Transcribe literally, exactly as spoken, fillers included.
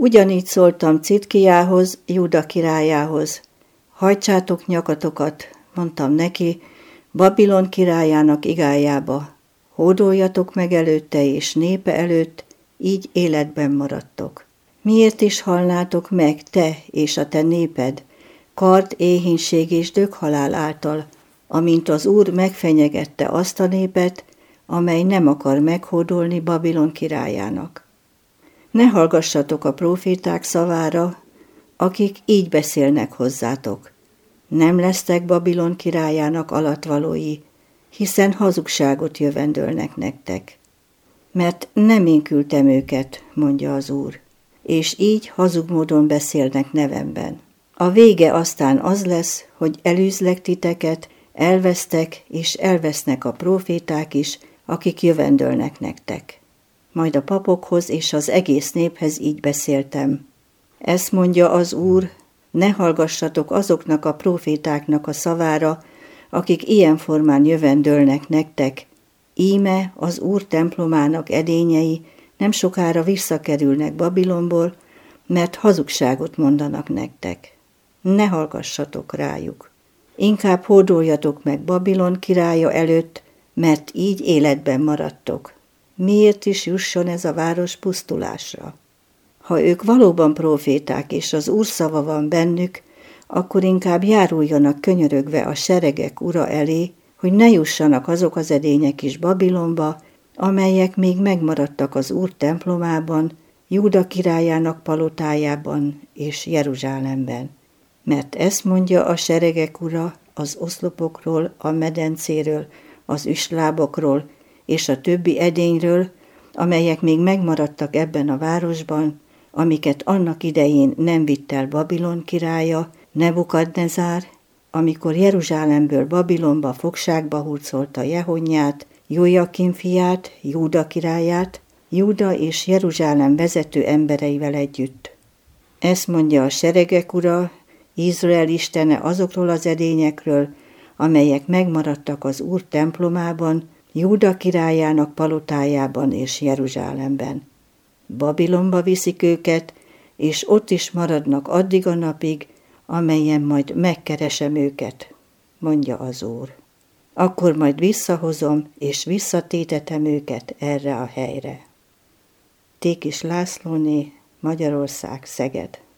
Ugyanígy szóltam Citkiához, Júda királyához. Hajtsátok nyakatokat, mondtam neki, Babilon királyának igájába. Hódoljatok meg előtte és népe előtt, így életben maradtok. Miért is halnátok meg, te és a te néped, kard, éhínség és döghalál által, amint az Úr megfenyegette azt a népet, amely nem akar meghódolni Babilon királyának. Ne hallgassatok a próféták szavára, akik így beszélnek hozzátok. Nem lesztek Babilon királyának alatvalói, hiszen hazugságot jövendölnek nektek. Mert nem én küldtem őket, mondja az Úr, és így hazug módon beszélnek nevemben. A vége aztán az lesz, hogy elűzlek titeket, elvesztek és elvesznek a próféták is, akik jövendölnek nektek. Majd a papokhoz és az egész néphez így beszéltem. Ezt mondja az Úr, ne hallgassatok azoknak a prófétáknak a szavára, akik ilyen formán jövendölnek nektek. Íme az Úr templomának edényei nem sokára visszakerülnek Babilonból, mert hazugságot mondanak nektek. Ne hallgassatok rájuk. Inkább hódoljatok meg Babilon királya előtt, mert így életben maradtok. Miért is jusson ez a város pusztulásra? Ha ők valóban próféták, és az Úr szava van bennük, akkor inkább járuljanak könyörögve a seregek ura elé, hogy ne jussanak azok az edények is Babilonba, amelyek még megmaradtak az Úr templomában, Júda királyának palotájában és Jeruzsálemben. Mert ezt mondja a seregek ura az oszlopokról, a medencéről, az üslábokról és a többi edényről, amelyek még megmaradtak ebben a városban, amiket annak idején nem vitt el Babilon királya, Nebukadnezár, amikor Jeruzsálemből Babilonba fogságba hurcolta Jehonját, Jójakim fiát, Júda királyát, Júda és Jeruzsálem vezető embereivel együtt. Ezt mondja a seregek ura, Izrael istene azokról az edényekről, amelyek megmaradtak az Úr templomában, Júda királyának palotájában és Jeruzsálemben. Babilonba viszik őket, és ott is maradnak addig a napig, amelyen majd megkeresem őket, mondja az Úr. Akkor majd visszahozom, és visszatétetem őket erre a helyre. Tékis Lászlóné, Magyarország, Szeged.